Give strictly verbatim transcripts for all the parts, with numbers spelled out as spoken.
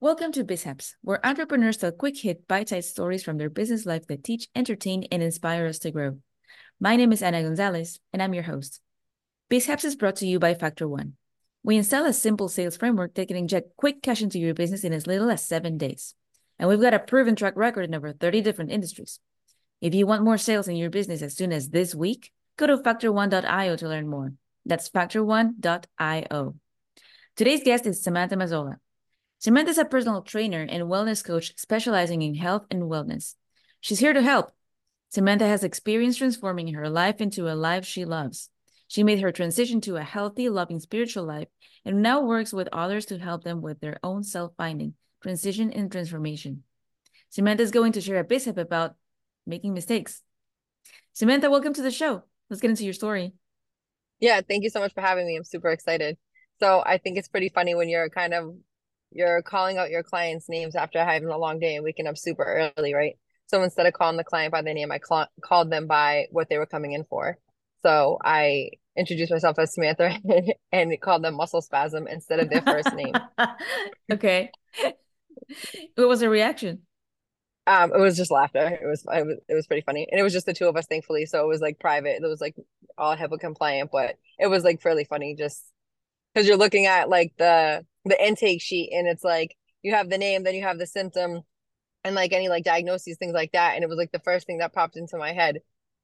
Welcome to BizHaps, where entrepreneurs tell quick hit, bite sized stories from their business life that teach, entertain, and inspire us to grow. My name is Ana Gonzalez, and I'm your host. BizHaps is brought to you by Factor One. We install a simple sales framework that can inject quick cash into your business in as little as seven days. And we've got a proven track record in over thirty different industries. If you want more sales in your business as soon as this week, go to factor one dot io to learn more. That's factor one dot io. Today's guest is Samantha Mazzola. Samantha is a personal trainer and wellness coach specializing in health and wellness. She's here to help. Samantha has experience transforming her life into a life she loves. She made her transition to a healthy, loving spiritual life and now works with others to help them with their own self-finding, transition, and transformation. Samantha is going to share a biz tip about making mistakes. Samantha, welcome to the show. Let's get into your story. Yeah, thank you so much for having me. I'm super excited. So I think it's pretty funny when you're kind of you're calling out your clients' names after having a long day and waking up super early, right? So instead of calling the client by their name, I call, called them by what they were coming in for. So I introduced myself as Samantha and called them muscle spasm instead of their first name. Okay. What was the reaction? Um, it was just laughter. It was, it was it was pretty funny, and it was just the two of us, thankfully. So it was like private. It was like all HIPAA compliant, but it was like fairly funny, just because you're looking at like the the intake sheet, and it's like you have the name, then you have the symptom, and like any like diagnoses, things like that. And it was like the first thing that popped into my head.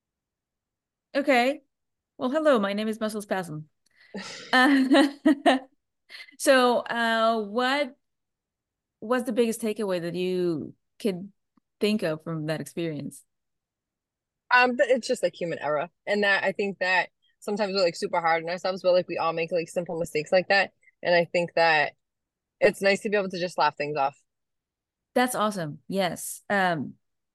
Okay. Well, hello, my name is Muscle Spasm. Uh, so, uh, what was the biggest takeaway that you could think of from that experience? Um, but it's just like human error, and that I think that sometimes we're like super hard on ourselves, but like we all make like simple mistakes like that. And I think that it's nice to be able to just laugh things off. That's awesome. Yes. Um,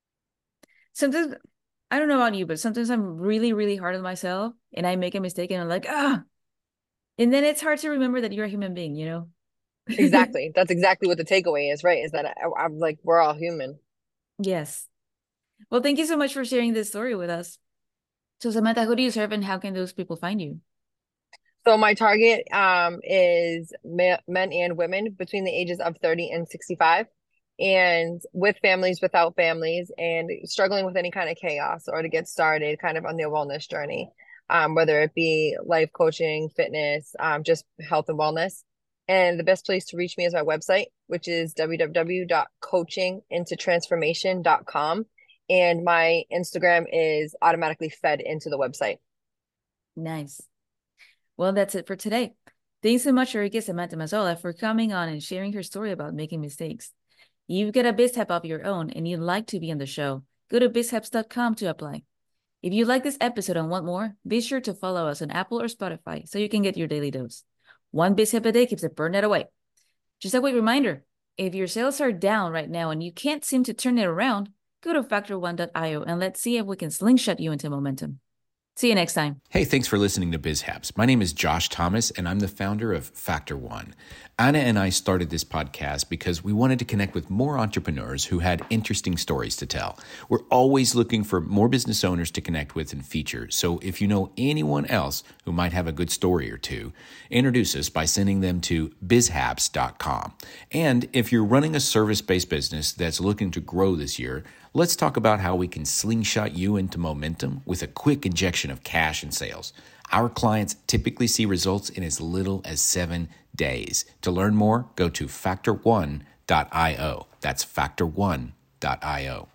sometimes I don't know about you, but sometimes I'm really, really hard on myself and I make a mistake and I'm like, ah, and then it's hard to remember that you're a human being, you know? Exactly. That's exactly what the takeaway is, right? Is that I, I'm like we're all human. Yes. Well, thank you so much for sharing this story with us. So, Samantha, who do you serve and how can those people find you? So my target um is ma men and women between the ages of thirty and sixty-five, and with families, without families, and struggling with any kind of chaos or to get started kind of on their wellness journey. Um, whether it be life coaching, fitness, um, just health and wellness. And the best place to reach me is my website, which is w w w dot coaching into transformation dot com. And my Instagram is automatically fed into the website. Nice. Well, that's it for today. Thanks so much, Erika Samantha Mazzola, for coming on and sharing her story about making mistakes. You've got a BizHap of your own and you'd like to be on the show, go to bizhaps dot com to apply. If you like this episode and want more, be sure to follow us on Apple or Spotify so you can get your daily dose. One BizHap a day keeps the burnout away. Just a quick reminder, if your sales are down right now and you can't seem to turn it around, go to factor one dot io and let's see if we can slingshot you into momentum. See you next time. Hey, thanks for listening to BizHaps. My name is Josh Thomas, and I'm the founder of Factor One. Anna and I started this podcast because we wanted to connect with more entrepreneurs who had interesting stories to tell. We're always looking for more business owners to connect with and feature. So if you know anyone else who might have a good story or two, introduce us by sending them to bizhaps dot com. And if you're running a service-based business that's looking to grow this year, let's talk about how we can slingshot you into momentum with a quick injection of cash and sales. Our clients typically see results in as little as seven days. To learn more, go to factor one dot io. That's factor one dot io.